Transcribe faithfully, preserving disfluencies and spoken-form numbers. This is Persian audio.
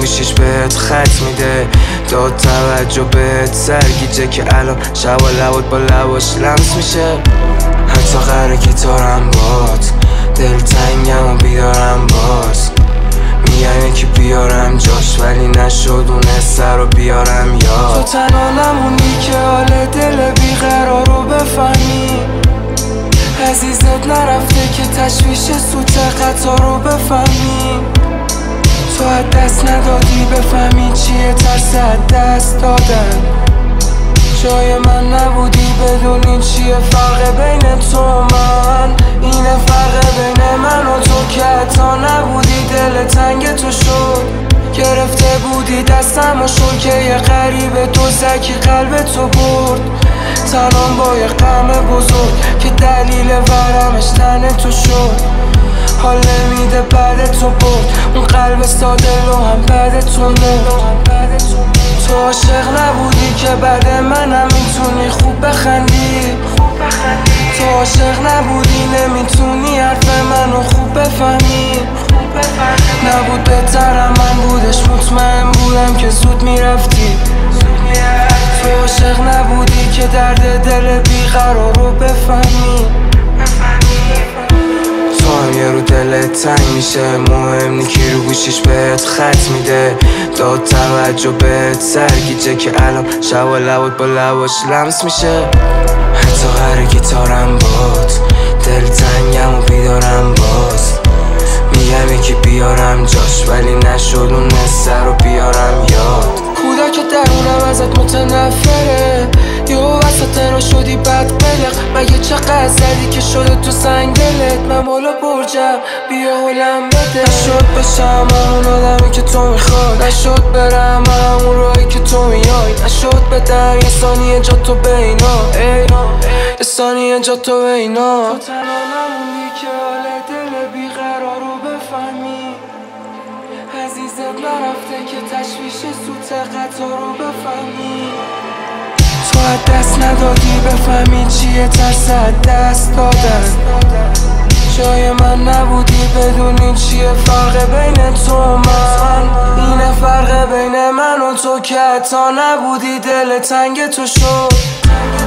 گوشیش بهت خط میده، داد توجه بهت سرگیجه که الان شب و لبات با لباش لمس میشه. حتی قراره گیتارم باد، دلتنگم و بیدارم باز. میگم یکی بیارم جاش ولی نشد اون حسه رو بیارم یاد. تو تنها نمونی که حال دل بیقرار رو بفهمی، عزیزت نرفته که تشویش سوت قطار رو بفهمی. تو از دست ندادی بفهمی چیه ترس از دست دادن. جای من نبودی بدونی چیه فرق بین تو و من. اینه فرق بین من و تو که حتی نبودی دل تنگ تو شد. گرفته بودی دستم و شد که یه غریب تو زکی قلب تو برد. تنام با یه غم بزرگ که دلیل ورمش تن تو شد. حال نمیده بعد تو برد اون قلب ساده رو هم بعد تو مرد. تو عاشق نبودی که بعد منم میتونی خوب بخندی. تو عاشق نبودی نمیتونی حرف منو خوب بفهمی. نبود بهترم من بودش مطمئن بودم که زود میرفتی. تو عاشق نبودی که درد دل بیقرار رو بفهمی. تو هم یه رو دلت تنگ میشه، مهم نی کی رو گوشیش بهت خط میده، داد توجه بهت سرگیجه که الان شب و لبات با لباش لمس میشه. حتی قراره گیتارم باد، دلتنگم و بیدارم باز. میگم یکی بیارم جاش ولی نشد اون حسه رو بیارم یاد. کودک درونم ازت متنفره، یه وسط رو شدی بد قلق. مگه چقدر زدی که شده تو سنگ دلت؟ من مولا برجم بیا حولم بده. نشد بشم همون آدمی که تو میخواد، نشد برم همون راهی که تو میای، نشد بدم یه ثانیه جا تو بینا، یه ثانیه جا تو بینا. تو تنها نمونی که حال دل بیقرار رو بفهمی، عزیزت نرفته که تشویش سوت قطار رو بفهمی. تو از دست ندادی بفهمی چیه ترس از دست دادن. جای من نبودی بدونی چیه فرق بین تو و من. اینه فرق بین من و تو که حتی نبودی دل تنگ تو شد.